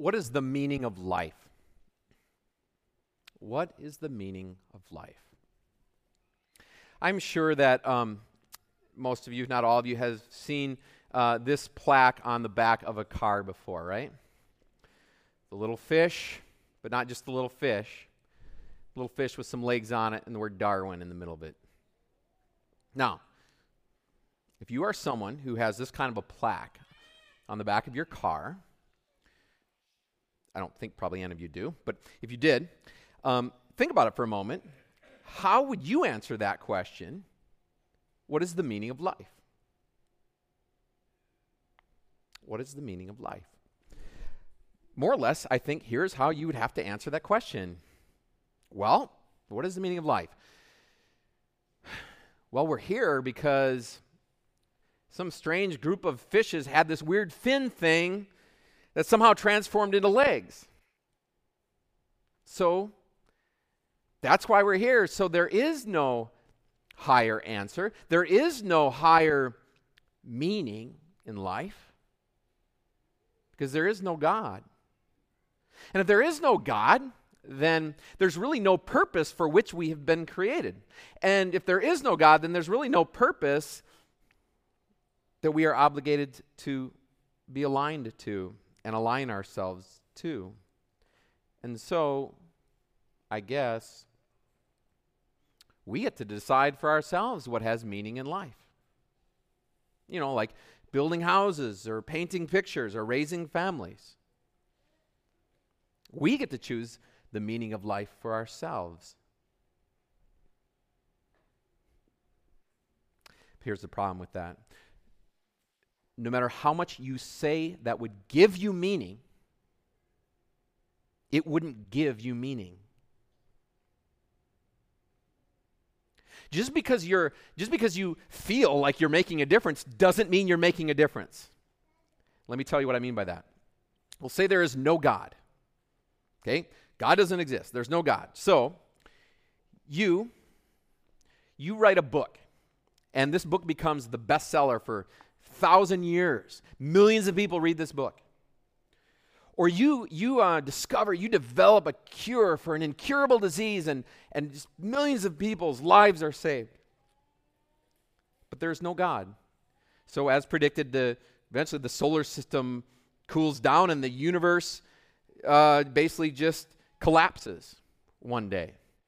What is the meaning of life? What is the meaning of life? I'm sure that most of you, if not all of you, have seen this plaque on the back of a car before, right? The little fish, but not just the little fish. Little fish with some legs on it and the word Darwin in the middle of it. Now, if you are someone who has this kind of a plaque on the back of your car, I don't think probably any of you do, but if you did, think about it for a moment. How would you answer that question? What is the meaning of life? What is the meaning of life? More or less, I think here's how you would have to answer that question. Well, what is the meaning of life? Well, we're here because some strange group of fishes had this weird fin thing that somehow transformed into legs. So that's why we're here. So there is no higher answer. There is no higher meaning in life because there is no God. And if there is no God, then there's really no purpose for which we have been created. And if there is no God, then there's really no purpose that we are obligated to be aligned to and align ourselves to. And so, I guess, we get to decide for ourselves what has meaning in life. You know, like building houses or painting pictures or raising families. We get to choose the meaning of life for ourselves. Here's the problem with that. No matter how much you say that would give you meaning, it wouldn't give you meaning. Just because you feel like you're making a difference doesn't mean you're making a difference. Let me tell you what I mean by that. We'll say there is no God. Okay? God doesn't exist. There's no God. So, you write a book, and this book becomes the bestseller for 1,000 years. Millions of people read this book. Or you develop a cure for an incurable disease, and just millions of people's lives are saved. But there's no God. So as predicted, eventually the solar system cools down and the universe basically just collapses one day.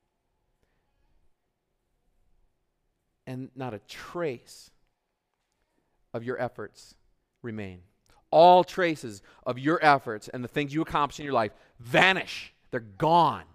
And not a trace of your efforts remain. All traces of your efforts and the things you accomplish in your life vanish. They're gone.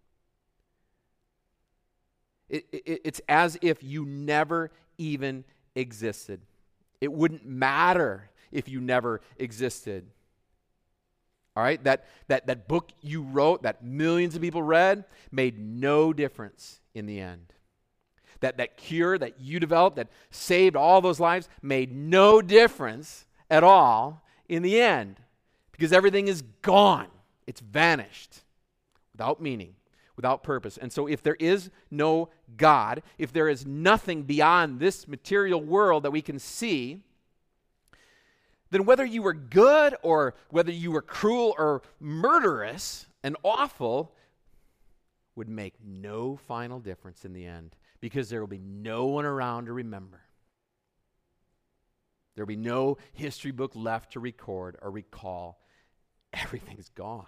It's as if you never even existed. It wouldn't matter if you never existed. All right? That book you wrote, that millions of people read, made no difference in the end. That cure that you developed that saved all those lives made no difference at all in the end, because everything is gone. It's vanished without meaning, without purpose. And so if there is no God, if there is nothing beyond this material world that we can see, then whether you were good or whether you were cruel or murderous and awful would make no final difference in the end, because there will be no one around to remember. There will be no history book left to record or recall. Everything's gone.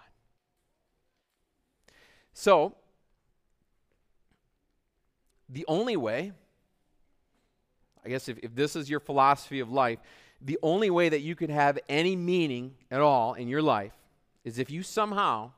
So, the only way, I guess if this is your philosophy of life, the only way that you could have any meaning at all in your life is if you somehow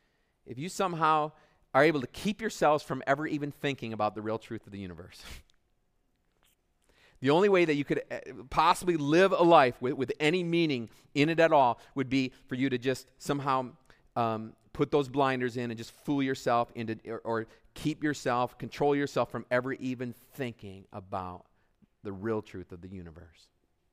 are able to keep yourselves from ever even thinking about the real truth of the universe. The only way that you could possibly live a life with any meaning in it at all would be for you to just somehow put those blinders in and just fool yourself into, or keep yourself, control yourself from ever even thinking about the real truth of the universe.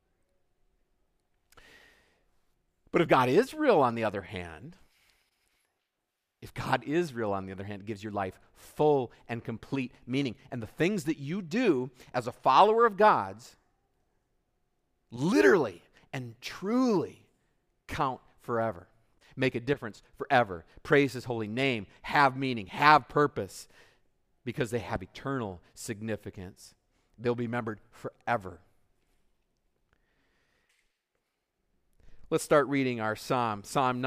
But if God is real, on the other hand, it gives your life full and complete meaning. And the things that you do as a follower of God's literally and truly count forever. make a difference forever. Praise his holy name, have meaning, have purpose, because they have eternal significance. They'll be remembered forever. Let's start reading our psalm, Psalm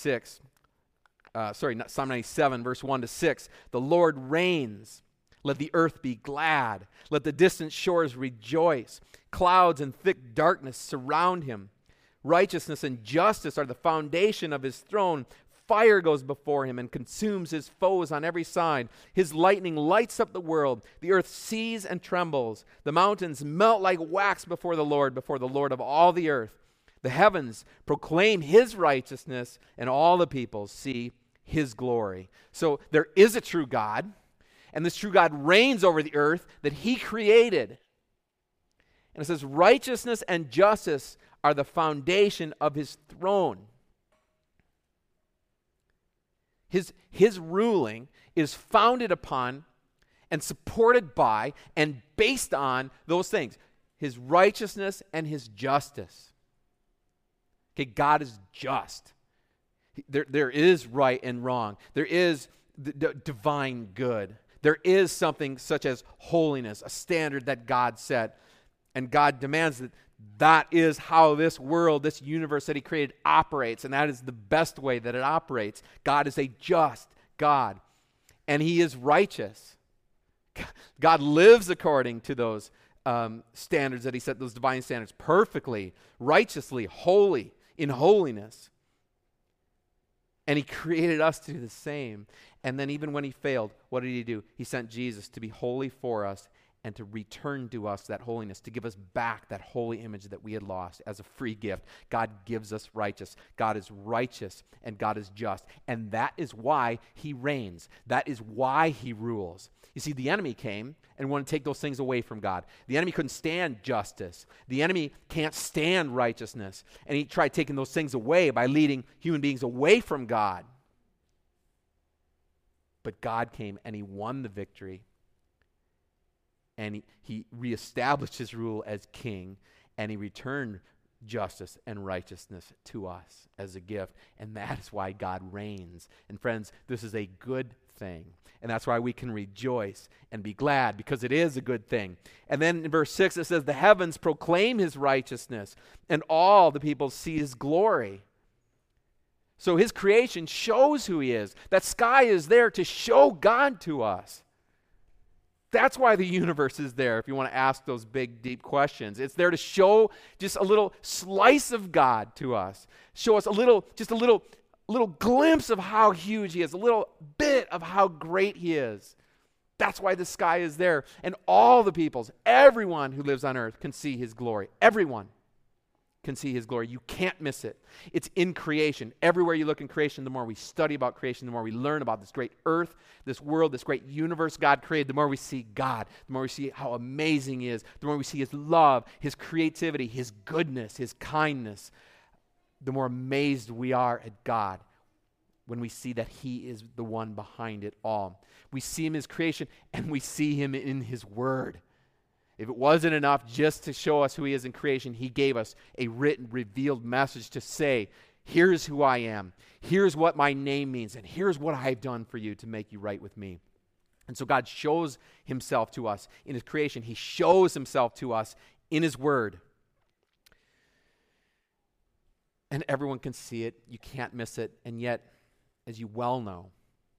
97, verse 1 to 6. The Lord reigns. Let the earth be glad. Let the distant shores rejoice. Clouds and thick darkness surround him. Righteousness and justice are the foundation of his throne. Fire goes before him and consumes his foes on every side. His lightning lights up the world. The earth sees and trembles. The mountains melt like wax before the Lord of all the earth. The heavens proclaim his righteousness, and all the peoples see his glory. So there is a true God, and this true God reigns over the earth that he created. And it says, righteousness and justice are the foundation of his throne. His ruling is founded upon and supported by and based on those things, his righteousness and his justice. Okay, God is just. There is right and wrong. There is divine good. There is something such as holiness, a standard that God set. And God demands that is how this world, this universe that he created operates. And that is the best way that it operates. God is a just God. And he is righteous. God lives according to those standards that he set, those divine standards, perfectly, righteously, holy, in holiness. And he created us to do the same. And then even when he failed, what did he do? He sent Jesus to be holy for us and to return to us that holiness, to give us back that holy image that we had lost as a free gift. God gives us righteous. God is righteous and God is just. And that is why he reigns. That is why he rules. You see, the enemy came and wanted to take those things away from God. The enemy couldn't stand justice. The enemy can't stand righteousness. And he tried taking those things away by leading human beings away from God. But God came and he won the victory. And he reestablished his rule as king, and he returned justice and righteousness to us as a gift. And that is why God reigns. And friends, this is a good thing. And that's why we can rejoice and be glad, because it is a good thing. And then in verse 6 it says, the heavens proclaim his righteousness, and all the people see his glory. So his creation shows who he is. That sky is there to show God to us. That's why the universe is there, if you want to ask those big, deep questions. It's there to show just a little slice of God to us. Show us a little glimpse of how huge he is, a little bit of how great he is. That's why the sky is there. And all the peoples, everyone who lives on earth can see his glory. Everyone can see his glory. You can't miss it. It's in creation. Everywhere you look in creation, the more we study about creation, the more we learn about this great earth, this world, this great universe God created, the more we see God, the more we see how amazing he is, the more we see his love, his creativity, his goodness, his kindness, the more amazed we are at God when we see that he is the one behind it all. We see him in his creation, and we see him in his word. If it wasn't enough just to show us who he is in creation, he gave us a written, revealed message to say, here's who I am, here's what my name means, and here's what I've done for you to make you right with me. And so God shows himself to us in his creation. He shows himself to us in his word. And everyone can see it. You can't miss it. And yet, as you well know,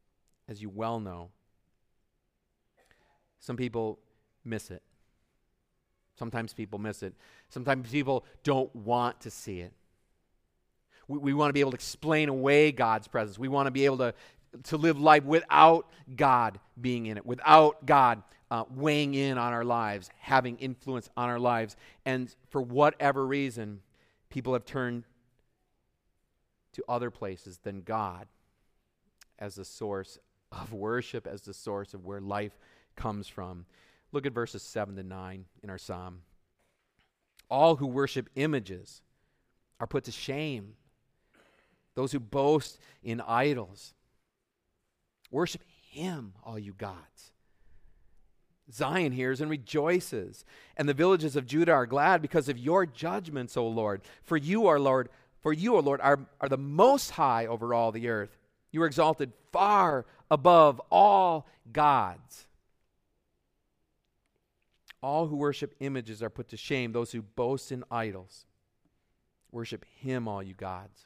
some people miss it. Sometimes people miss it. Sometimes people don't want to see it. We want to be able to explain away God's presence. We want to be able to live life without God being in it, without God weighing in on our lives, having influence on our lives. And for whatever reason, people have turned to other places than God as the source of worship, as the source of where life comes from. Look at verses 7 to 9 in our psalm. All who worship images are put to shame. Those who boast in idols. Worship him, all you gods. Zion hears and rejoices, and the villages of Judah are glad because of your judgments, O Lord. For you are, Lord, For you, O Lord, are the most high over all the earth. You are exalted far above all gods. All who worship images are put to shame. Those who boast in idols. Worship him, all you gods.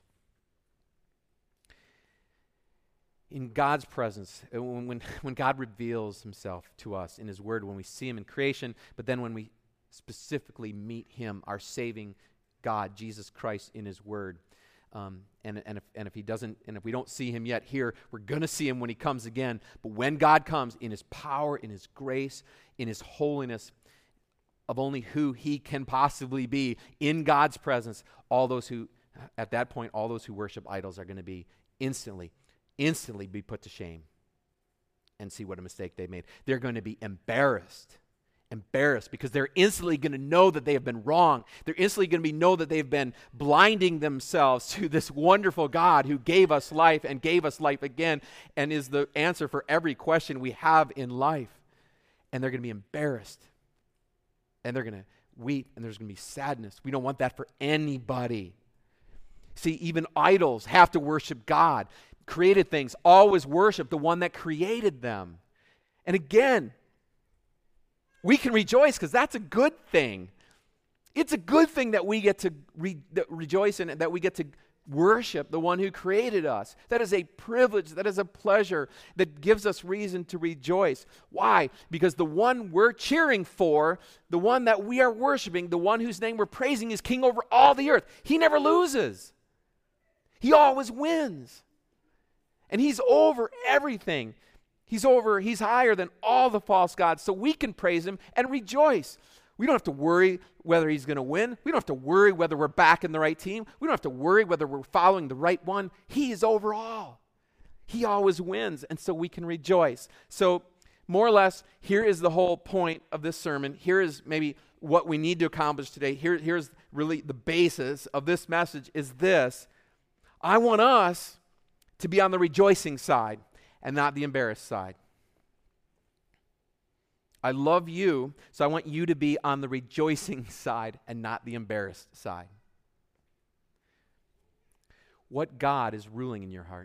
In God's presence, when God reveals himself to us in his word, when we see him in creation, but then when we specifically meet him, our saving God, Jesus Christ, in his word. And if he doesn't, and if we don't see him yet here, we're going to see him when he comes again. But when God comes in his power, in his grace, in his holiness, of only who he can possibly be, in God's presence, all those who, at that point, all those who worship idols are going to be instantly be put to shame and see what a mistake they made. They're going to be embarrassed because they're instantly going to know that they have been wrong. They're instantly going to know that they've been blinding themselves to this wonderful God who gave us life and gave us life again and is the answer for every question we have in life. And they're going to be embarrassed. And they're going to weep, and there's going to be sadness. We don't want that for anybody. See, even idols have to worship God. Created things always worship the one that created them. And again, we can rejoice because that's a good thing. It's a good thing that we get to rejoice in, that we get to worship the one who created us. That is a privilege. That is a pleasure that gives us reason to rejoice. Why? Because the one we're cheering for, the one that we are worshiping, the one whose name we're praising is king over all the earth. He never loses. He always wins. And he's over everything. He's higher than all the false gods. So we can praise him and rejoice. We don't have to worry whether he's going to win. We don't have to worry whether we're backing the right team. We don't have to worry whether we're following the right one. He is over all. He always wins, and so we can rejoice. So more or less, here is the whole point of this sermon. Here is maybe what we need to accomplish today. Here's really the basis of this message is this. I want us to be on the rejoicing side and not the embarrassed side. I love you, so I want you to be on the rejoicing side and not the embarrassed side. What God is ruling in your heart?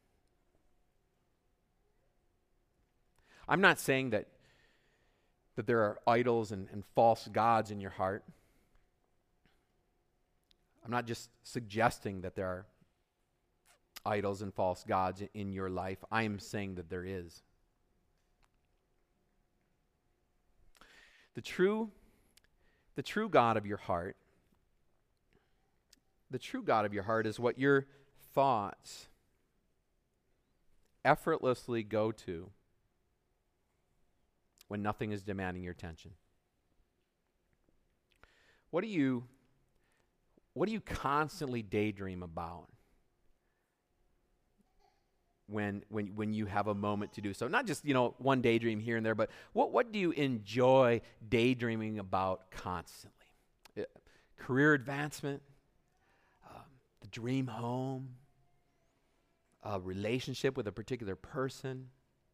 I'm not saying that there are idols and false gods in your heart. I'm not just suggesting that there are idols and false gods in your life. I am saying that there is. The true God of your heart, is what your thoughts effortlessly go to when nothing is demanding your attention. What do you constantly daydream about when you have a moment to do so? Not just, one daydream here and there, but what do you enjoy daydreaming about constantly? Career advancement, the dream home, a relationship with a particular person.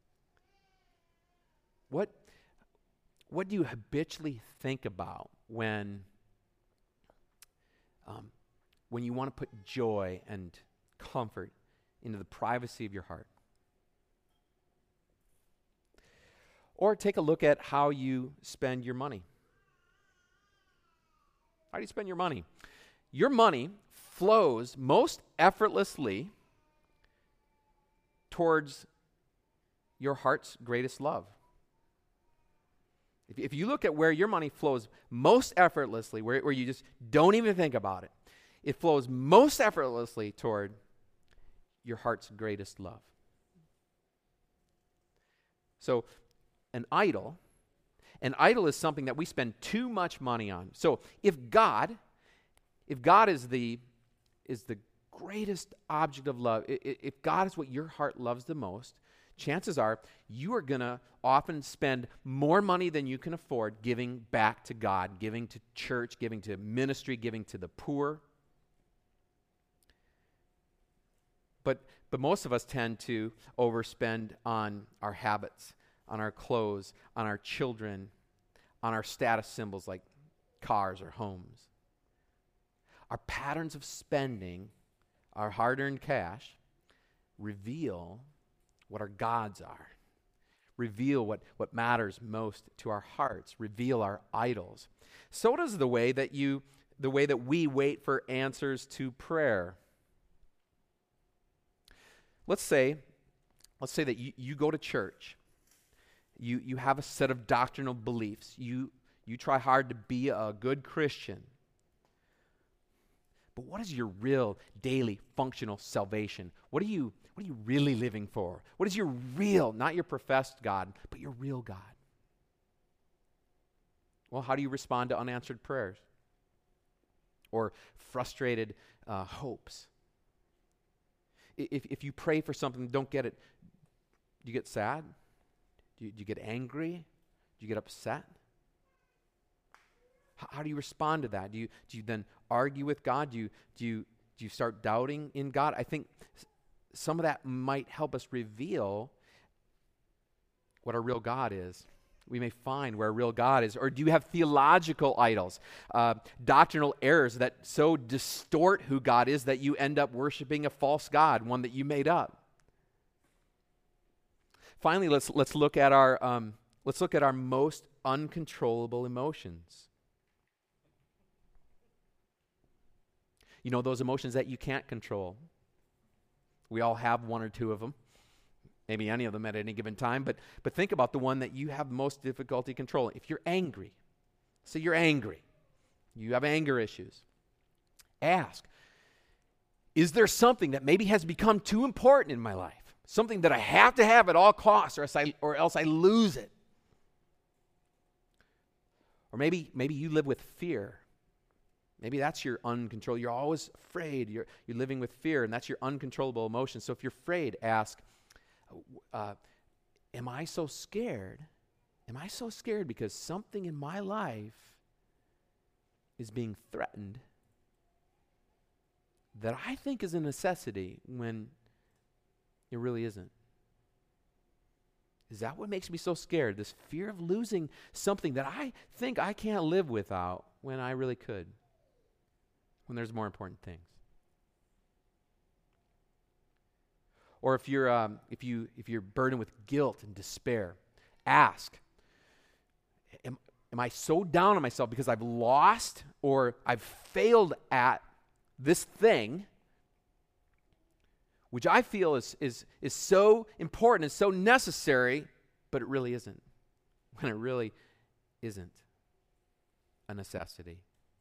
What do you habitually think about when you want to put joy and comfort into the privacy of your heart? Or take a look at how you spend your money. How do you spend your money? Your money flows most effortlessly towards your heart's greatest love. If you look at where your money flows most effortlessly, where you just don't even think about it, it flows most effortlessly toward your heart's greatest love. So an idol is something that we spend too much money on. So if God is the greatest object of love, if God is what your heart loves the most, chances are you are going to often spend more money than you can afford giving back to God, giving to church, giving to ministry, giving to the poor. But most of us tend to overspend on our habits, on our clothes, on our children, on our status symbols like cars or homes. Our patterns of spending our hard-earned cash reveal what our gods are, reveal what matters most to our hearts, reveal our idols. So does the way that we wait for answers to prayer. Let's say that you go to church. You have a set of doctrinal beliefs. You try hard to be a good Christian. But what is your real daily functional salvation? What are you really living for? What is your real, not your professed God, but your real God? Well, how do you respond to unanswered prayers or frustrated hopes? If you pray for something and don't get it, do you get sad? Do you get angry? Do you get upset? How do you respond to that? Do you then argue with God? Do you start doubting in God? I think some of that might help us reveal what our real God is. We may find where our real God is. Or do you have theological idols, doctrinal errors that so distort who God is that you end up worshiping a false God, one that you made up? Finally, let's look at our most uncontrollable emotions. You know, those emotions that you can't control. We all have one or two of them, maybe any of them at any given time, but think about the one that you have most difficulty controlling. If you're angry, say you're angry, you have anger issues, ask, is there something that maybe has become too important in my life? Something that I have to have at all costs or else I lose it? Or maybe you live with fear. Maybe that's your uncontrollable. You're always afraid. You're living with fear, and that's your uncontrollable emotion. So if you're afraid, ask, am I so scared? Am I so scared because something in my life is being threatened that I think is a necessity when it really isn't? Is that what makes me so scared? This fear of losing something that I think I can't live without when I really could, when there's more important things. Or if you're burdened with guilt and despair, ask, am I so down on myself because I've lost or I've failed at this thing, which I feel is so important, is so necessary, but it really isn't, when it really isn't a necessity?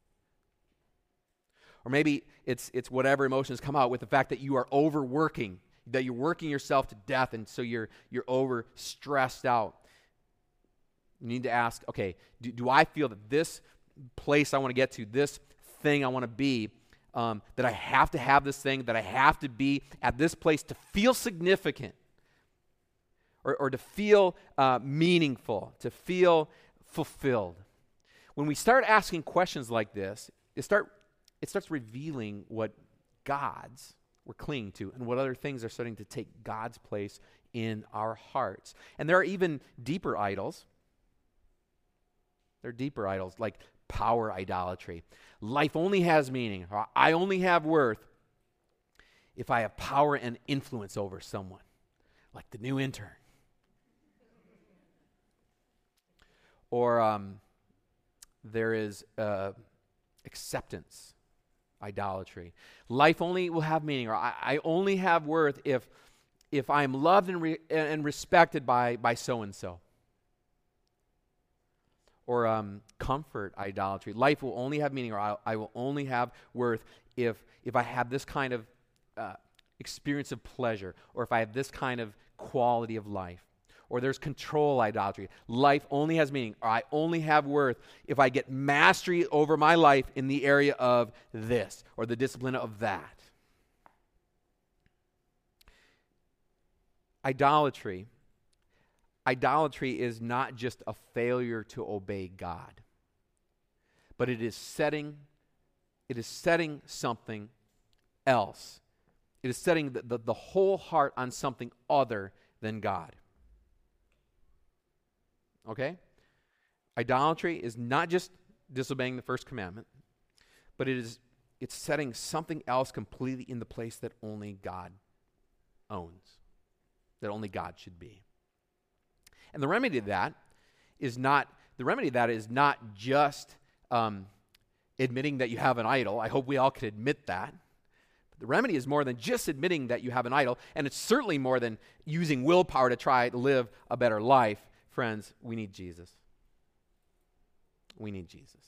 Or maybe it's whatever emotions come out with the fact that you are overworking, that you're working yourself to death, and so you're over stressed out. You need to ask, okay, do I feel that this place I want to get to, this thing I want to be, that I have to have this thing, that I have to be at this place to feel significant, or to feel meaningful, to feel fulfilled? When we start asking questions like this, it starts revealing what gods we're clinging to and what other things are starting to take God's place in our hearts. And there are even deeper idols. There are deeper idols like power idolatry. Life only has meaning, or I only have worth if I have power and influence over someone, like the new intern. Or there is acceptance idolatry. Life only will have meaning, or I only have worth if I'm loved and respected by so-and-so. Or comfort idolatry. Life will only have meaning, or I will only have worth if I have this kind of experience of pleasure, or if I have this kind of quality of life. Or there's control idolatry. Life only has meaning, or I only have worth if I get mastery over my life in the area of this, or the discipline of that. Idolatry is not just a failure to obey God, but it is setting something else. It is setting the whole heart on something other than God. Okay? Idolatry is not just disobeying the first commandment, but it it's setting something else completely in the place that only God owns, that only God should be. And the remedy to that is not just admitting that you have an idol. I hope we all can admit that. But the remedy is more than just admitting that you have an idol, and it's certainly more than using willpower to try to live a better life. Friends, we need Jesus. We need Jesus.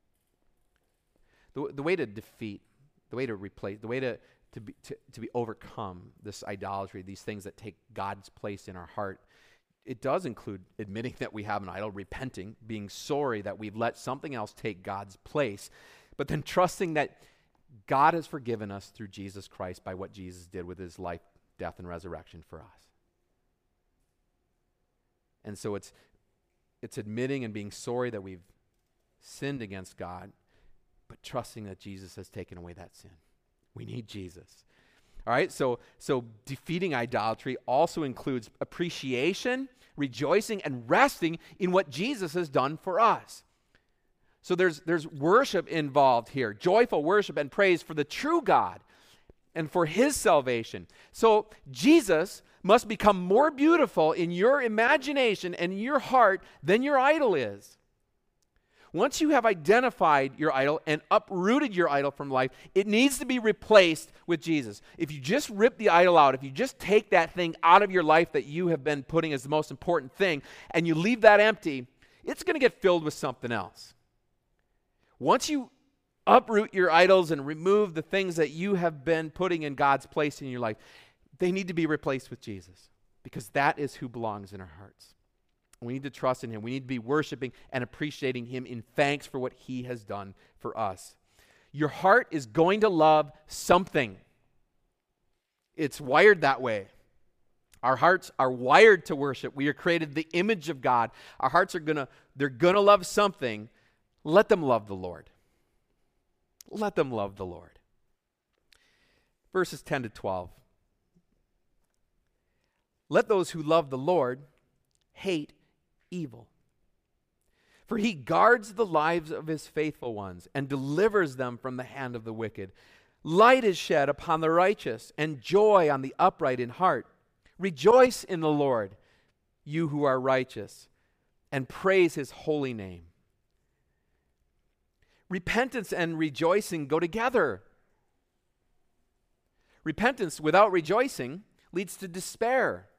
The way to defeat, the way to replace, the way to be overcome this idolatry, these things that take God's place in our heart, it does include admitting that we have an idol, repenting, being sorry that we've let something else take God's place, but then trusting that God has forgiven us through Jesus Christ by what Jesus did with his life, death, and resurrection for us. And so it's admitting and being sorry that we've sinned against God, but trusting that Jesus has taken away that sin. We need Jesus. All right, so defeating idolatry also includes appreciation, rejoicing, and resting in what Jesus has done for us. So there's worship involved here, joyful worship and praise for the true God and for his salvation. So Jesus must become more beautiful in your imagination and in your heart than your idol is. Once you have identified your idol and uprooted your idol from life, it needs to be replaced with Jesus. If you just rip the idol out, if you just take that thing out of your life that you have been putting as the most important thing, and you leave that empty, it's going to get filled with something else. Once you uproot your idols and remove the things that you have been putting in God's place in your life, they need to be replaced with Jesus, because that is who belongs in our hearts. We need to trust in him. We need to be worshiping and appreciating him in thanks for what he has done for us. Your heart is going to love something. It's wired that way. Our hearts are wired to worship. We are created the image of God. Our hearts are going to love something. Let them love the Lord. Let them love the Lord. Verses 10 to 12. Let those who love the Lord hate evil. For he guards the lives of his faithful ones and delivers them from the hand of the wicked. Light is shed upon the righteous and joy on the upright in heart. Rejoice in the Lord, you who are righteous, and praise his holy name. Repentance and rejoicing go together. Repentance without rejoicing leads to despair.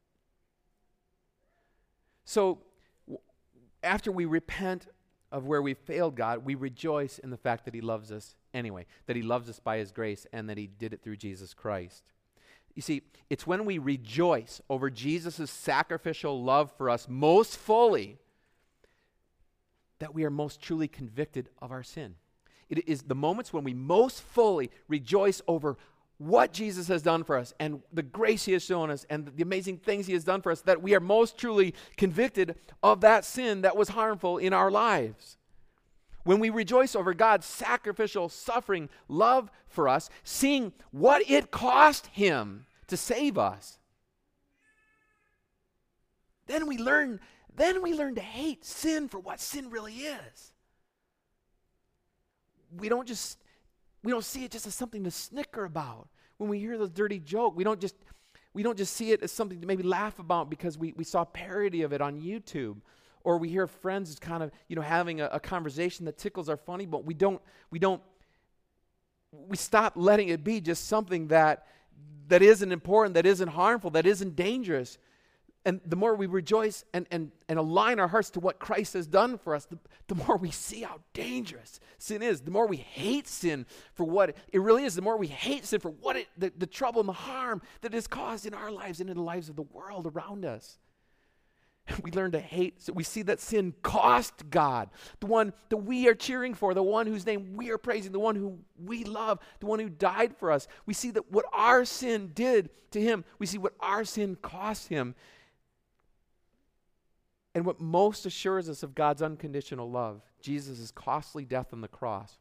So, after we repent of where we failed God, we rejoice in the fact that he loves us anyway, that he loves us by his grace, and that he did it through Jesus Christ. You see, it's when we rejoice over Jesus' sacrificial love for us most fully that we are most truly convicted of our sin. It is the moments when we most fully rejoice over what Jesus has done for us and the grace he has shown us and the amazing things he has done for us, that we are most truly convicted of that sin that was harmful in our lives. When we rejoice over God's sacrificial, suffering love for us, seeing what it cost him to save us, then we learn to hate sin for what sin really is. We don't see it just as something to snicker about. When we hear those dirty jokes, we don't just see it as something to maybe laugh about because we saw parody of it on YouTube, or we hear friends kind of having a conversation that tickles our funny bone. We stop letting it be just something that isn't important, that isn't harmful, that isn't dangerous. And the more we rejoice and align our hearts to what Christ has done for us, the more we see how dangerous sin is. The more we hate sin for what it really is, the more we hate sin for what the trouble and the harm that it has caused in our lives and in the lives of the world around us. We learn to hate. So we see that sin cost God, the one that we are cheering for, the one whose name we are praising, the one who we love, the one who died for us. We see that what our sin did to him, we see what our sin cost him. And what most assures us of God's unconditional love, Jesus' costly death on the cross,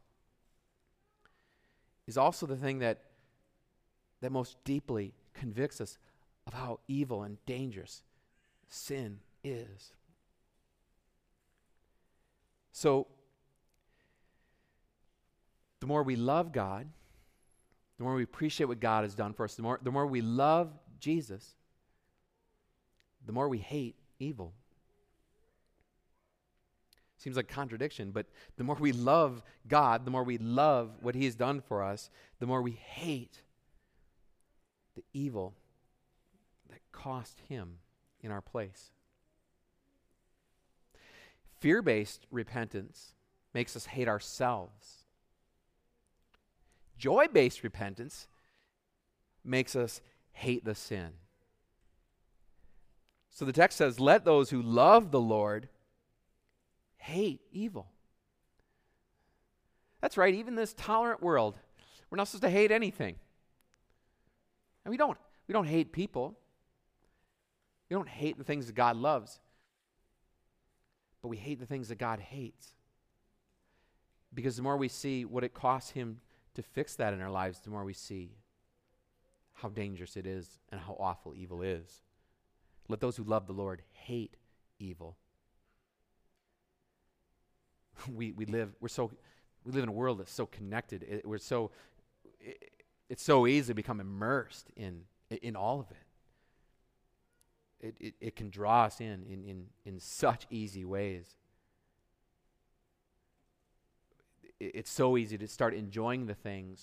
is also the thing that most deeply convicts us of how evil and dangerous sin is. So, the more we love God, the more we appreciate what God has done for us, the more we love Jesus, the more we hate evil. Seems like a contradiction, but the more we love God, the more we love what he has done for us, the more we hate the evil that cost him in our place. Fear-based repentance makes us hate ourselves. Joy-based repentance makes us hate the sin. So the text says, let those who love the Lord hate evil. That's right, even this tolerant world, we're not supposed to hate anything. And we don't hate people. We don't hate the things that God loves. But we hate the things that God hates. Because the more we see what it costs him to fix that in our lives, the more we see how dangerous it is and how awful evil is. Let those who love the Lord hate evil. We live in a world that's so connected. It's so easy to become immersed in all of it. It can draw us in such easy ways. It's so easy to start enjoying the things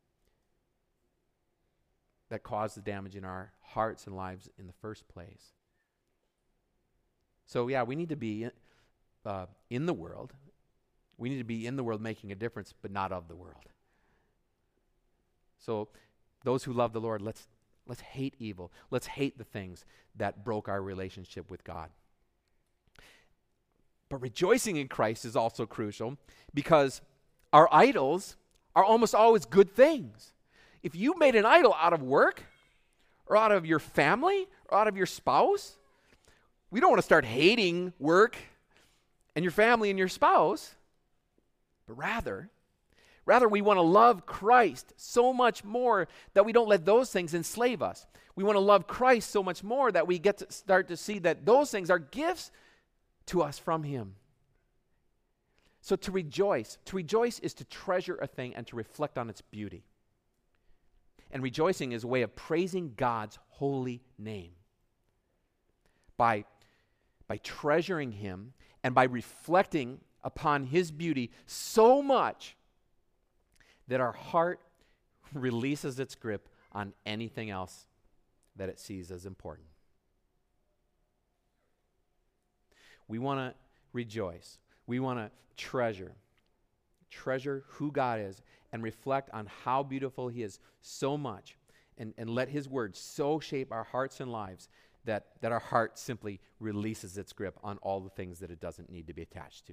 that cause the damage in our hearts and lives in the first place. So yeah, we need to be in the world. We need to be in the world making a difference, but not of the world. So those who love the Lord, let's hate evil. Let's hate the things that broke our relationship with God. But rejoicing in Christ is also crucial because our idols are almost always good things. If you made an idol out of work or out of your family or out of your spouse, we don't want to start hating work and your family and your spouse, but rather we want to love Christ so much more that we don't let those things enslave us. We want to love Christ so much more that we get to start to see that those things are gifts to us from him. So to rejoice is to treasure a thing and to reflect on its beauty. And rejoicing is a way of praising God's holy name. By treasuring him and by reflecting upon his beauty so much that our heart releases its grip on anything else that it sees as important. We want to rejoice. We want to treasure who God is and reflect on how beautiful he is so much and let his word so shape our hearts and lives that our heart simply releases its grip on all the things that it doesn't need to be attached to.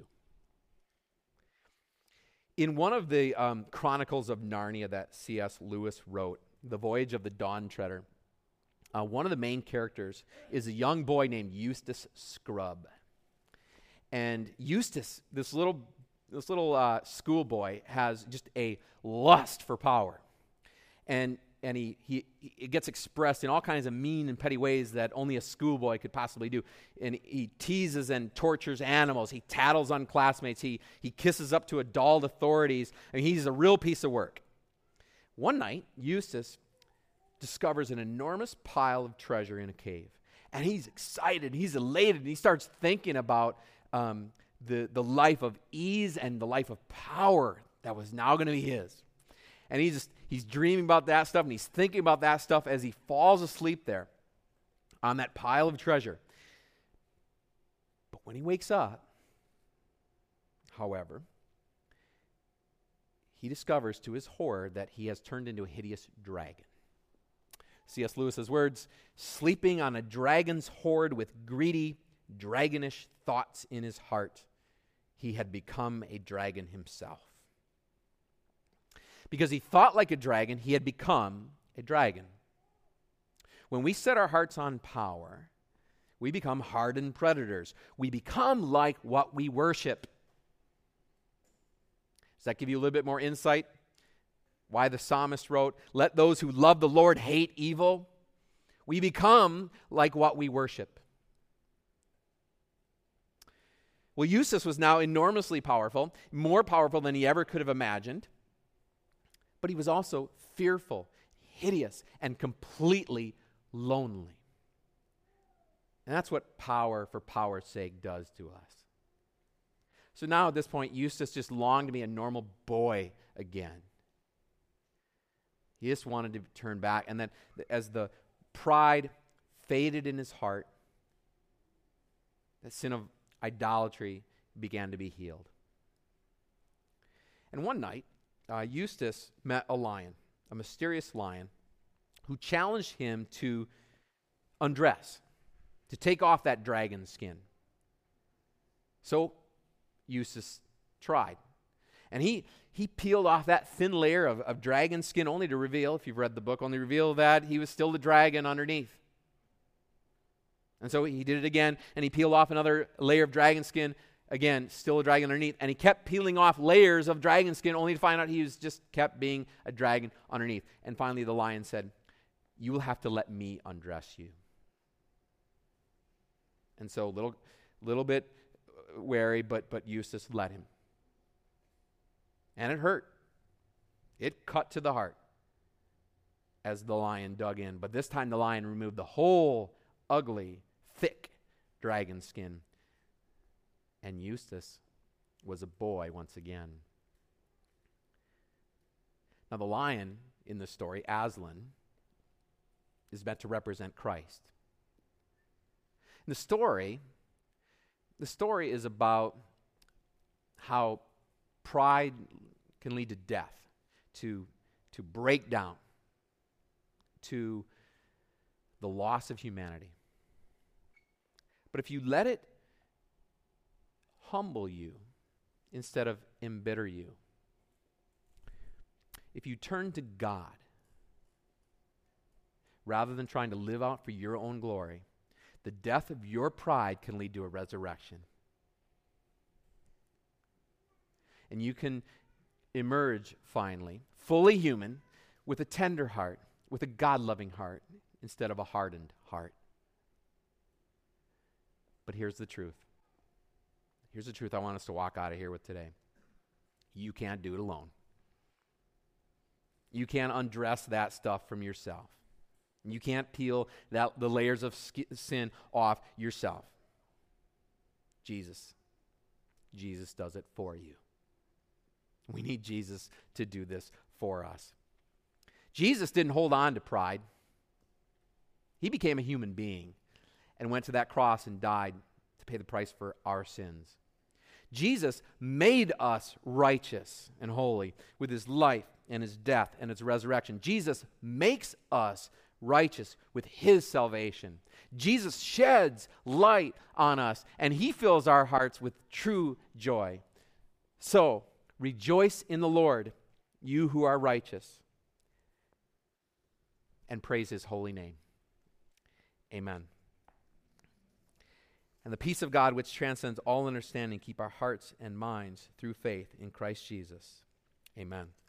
In one of the Chronicles of Narnia that C.S. Lewis wrote, The Voyage of the Dawn Treader, one of the main characters is a young boy named Eustace Scrubb. And Eustace, this little schoolboy, has just a lust for power. And it gets expressed in all kinds of mean and petty ways that only a schoolboy could possibly do. And he teases and tortures animals. He tattles on classmates. He kisses up to adult authorities. I mean, he's a real piece of work. One night, Eustace discovers an enormous pile of treasure in a cave. And he's excited. He's elated. And he starts thinking about the life of ease and the life of power that was now going to be his. And he's dreaming about that stuff, and he's thinking about that stuff as he falls asleep there on that pile of treasure. But when he wakes up, however, he discovers to his horror that he has turned into a hideous dragon. C.S. Lewis's words, sleeping on a dragon's hoard with greedy, dragonish thoughts in his heart, he had become a dragon himself. Because he thought like a dragon, he had become a dragon. When we set our hearts on power, we become hardened predators. We become like what we worship. Does that give you a little bit more insight? Why the psalmist wrote, let those who love the Lord hate evil. We become like what we worship. Well, Eustace was now enormously powerful, more powerful than he ever could have imagined. but he was also fearful, hideous, and completely lonely. And that's what power for power's sake does to us. So now at this point, Eustace just longed to be a normal boy again. He just wanted to turn back. And then as the pride faded in his heart, the sin of idolatry began to be healed. And one night, Eustace met a lion, a mysterious lion, who challenged him to undress, to take off that dragon skin. So Eustace tried. And he peeled off that thin layer of dragon skin only to reveal, if you've read the book, only reveal that he was still the dragon underneath. And so he did it again, and he peeled off another layer of dragon skin, again, still a dragon underneath. And he kept peeling off layers of dragon skin only to find out he was just kept being a dragon underneath. And finally the lion said, "You will have to let me undress you." And so little bit wary, but Eustace let him. And it hurt. It cut to the heart as the lion dug in. But this time the lion removed the whole ugly, thick dragon skin. And Eustace was a boy once again. Now the lion in the story, Aslan, is meant to represent Christ. In the story is about how pride can lead to death, to breakdown, to the loss of humanity. But if you let it humble you instead of embitter you, if you turn to God rather than trying to live out for your own glory, the death of your pride can lead to a resurrection. And you can emerge finally, fully human, with a tender heart, with a God-loving heart, instead of a hardened heart. But here's the truth. Here's the truth I want us to walk out of here with today. You can't do it alone. You can't undress that stuff from yourself. You can't peel the layers of sin off yourself. Jesus does it for you. We need Jesus to do this for us. Jesus didn't hold on to pride. He became a human being and went to that cross and died to pay the price for our sins. Jesus made us righteous and holy with his life and his death and his resurrection. Jesus makes us righteous with his salvation. Jesus sheds light on us, and he fills our hearts with true joy. So, rejoice in the Lord, you who are righteous, and praise his holy name. Amen. And the peace of God, which transcends all understanding, keep our hearts and minds through faith in Christ Jesus. Amen.